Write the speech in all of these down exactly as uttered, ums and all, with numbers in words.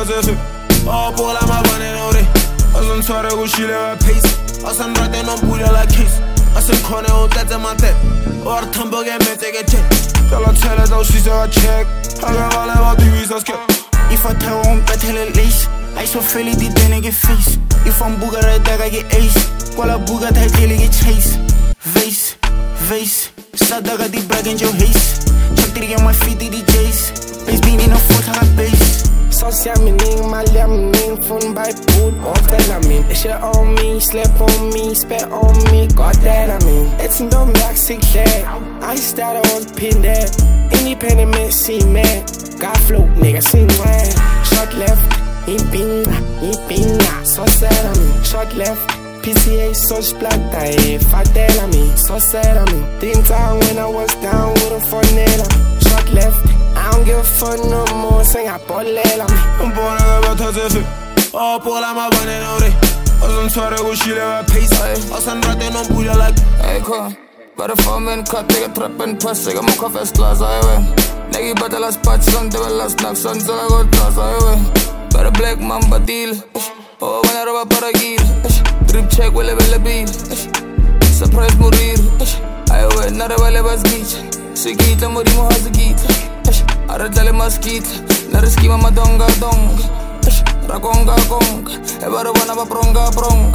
bathathe Opola mabane nore Azantshware go shile wa pace Asanrate nombula la case Asenkhone o tlatse mate Or thambo ke metse ke check Tala tshele da o shise wa check Aga vale ba divisa skep If I tell on petele lace I so feel it then get face If I'm booga right there I get ace Kwala booga tai daily get chase Vase, vase Sadaga di brag in your haze Check three on my feet the D Js Base being in a foot I got base Sauce yammening, my yammening Phone by food, off that I mean Shit on me, slip on me, spit on me God that I mean It's no Mexican shit I started on pin that Independent, see man Got flow, nigga, sing man Short left, in pinga, in pinga So sad on me, short left P C A, so splatter, eh Fuck that on me, so sad on me Didn't time when I was down with a phoneta Short left I don't give a fuck no more, sing a polela me Mbona ga bathathe Opola mabane nore Azantshware go shile wa pace Asanrate nombula la Hey, cool. Better phone man, cut, take a trap and pass, take a mocha first class, I win. Negi better last patch, son, devil last knock, son, so I got toss, I win. Better black mamba deal. Oh, when I rub a paragil. Drip check, will level a bill. Surprise Murir. I win, not a Valebas beach. Sikita, Murimo has a git. Arajale Maskit. Nariski Mama Donga Dong. Ragonga Gong. Ever one of a pronga prong.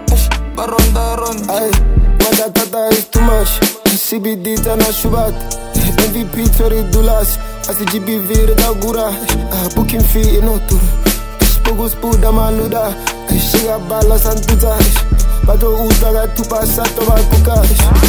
Baronda Ron. Mada tata is too much C B D tana shubat M V P tori dulas Asi G B V reda gura Booking fee inotu Spogu spuda maluda Shiga bala santuta Bato udaga tupa sato bakuka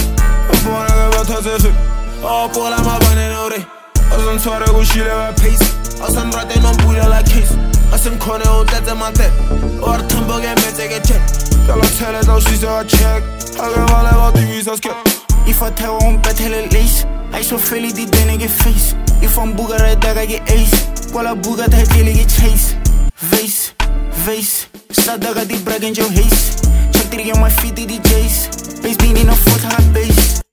Mbona ga bathathe Opola mabane nore Azantshware go shile wa pace Asanrate nombula la case Asenkhone o tlatse mate Or thambo ke metse ke check Tala tshele da o shise wa check Aga vale ba divisa skep If I tell on petele lace I so feel it then get face If I'm booga right there I get ace Kwala booga tai daily get chase Vase, vase Sadaga di brag in your haze Check three on my feet the D Js Base being in a foot I got base